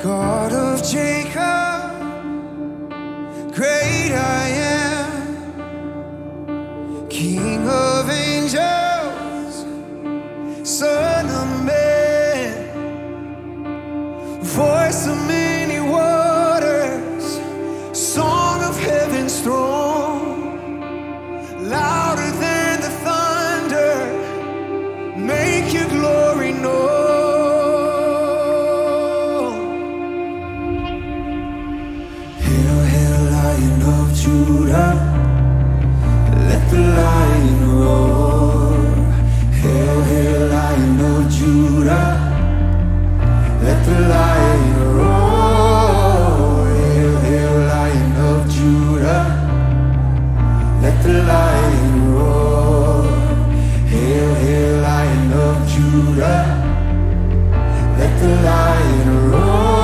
God of Jacob, great I am, King of angels, Son of man, voice of many waters, song of heaven's throne, louder than the thunder, make your glory known. Lion of Judah, let the lion roar. Hail, hail, Lion of Judah, let the lion roar. Hail, hail, Lion of Judah, let the lion roar. Hail, hail, Lion of Judah, let the lion roar.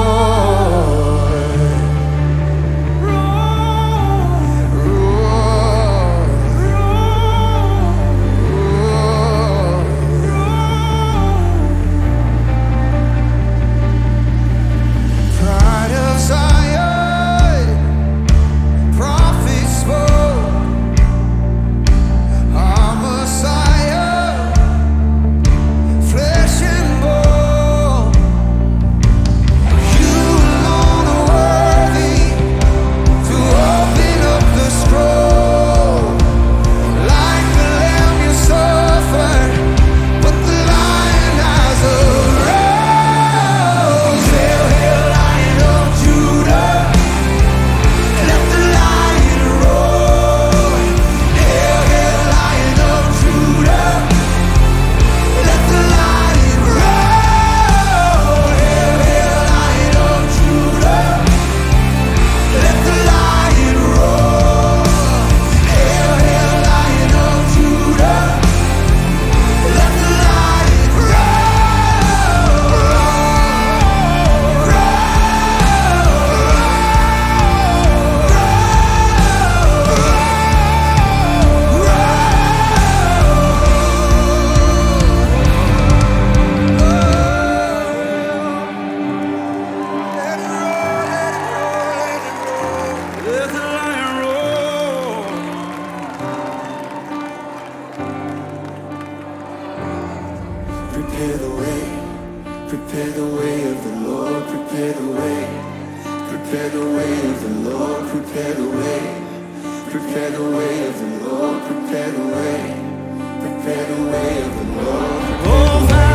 Prepare the way of the Lord, prepare the way. Prepare the way of the Lord, prepare the way. Prepare the way of the Lord, prepare the way. Prepare the way of the Lord.